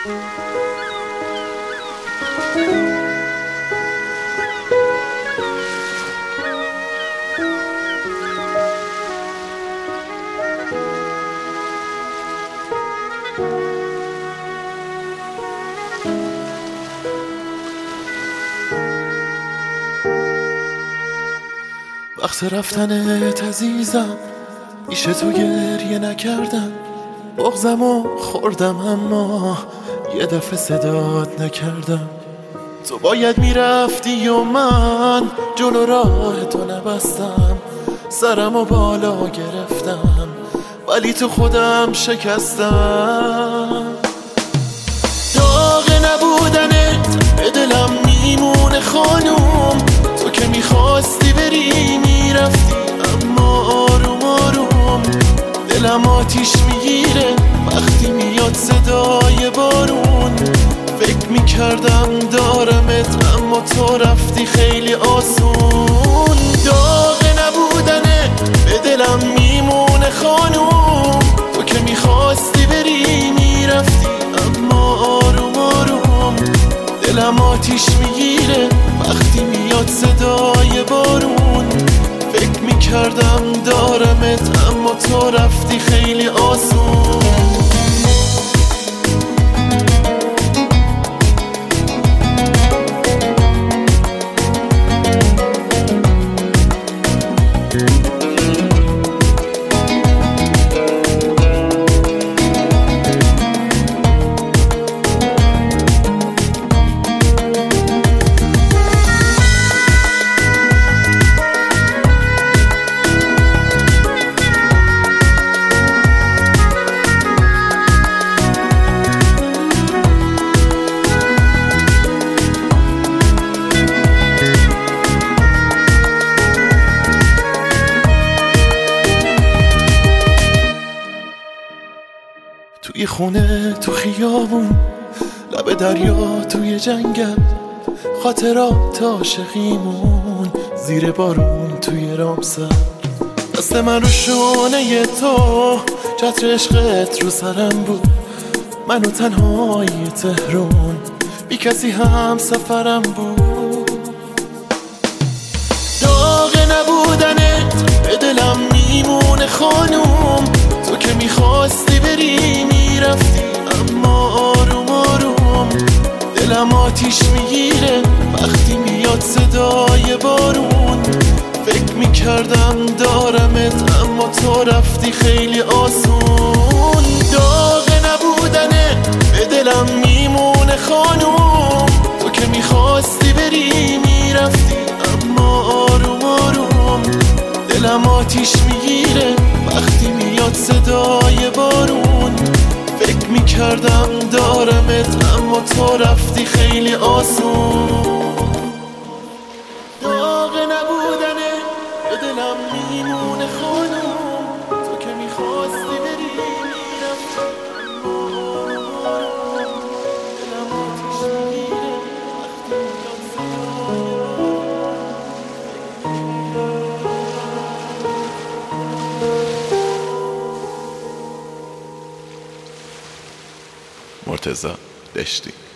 وقت رفتنت عزیزم پیش تو گریه نکردم، بغضمو خوردم اما یه دفعه صدات نکردم. تو باید میرفتی و من جلو راه تو نبستم، سرمو بالا گرفتم ولی تو خودم شکستم. داغ نبودنت به دلم میمونه خانوم، تو که میخواستی بری میرفتی اما آروم آروم. دلم آتیش میگیره وقتی میاد صدای بارون، فکر میکردم دارمت اما تو رفتی خیلی آسون. داغ نبودنه به دلم میمونه خانوم، تو که میخواستی بری میرفتی اما آروم آروم. دلم آتیش میگیره وقتی میاد صدای بارون، فکر میکردم دارمت اما تو رفتی خیلی آسون. توی خونه تو خیابون لب دریا توی جنگل، خاطرات عاشقیمون زیر بارون توی رامسر. دست من رو شونه تو، چتر عشقت رو سرم بود، من و تنهای تهرون بی کسی هم سفرم بود. داغ نبودنت به دلم میمونه خانوم، تو که میخواستی بری میرفتی اما آروم آروم. دلم آتیش میگیره وقتی میاد صدای بارون، فکر میکردم دارمت اما تو رفتی خیلی آسون. داغ نبودنه به دلم میمونه خانوم، تو که میخواستی بری میرفتی اما آروم آروم. دلم آتیش میگیره وقتی میاد صدای بارون، فکر میکردم دارمت اما تو رفتی خیلی آسون. داغ نبودنه به دلم میمونه خانوم، تو که میخواستی بری میرفتی دلم آتیش میگیره وقتی میاد صدای مرتضی دشتی.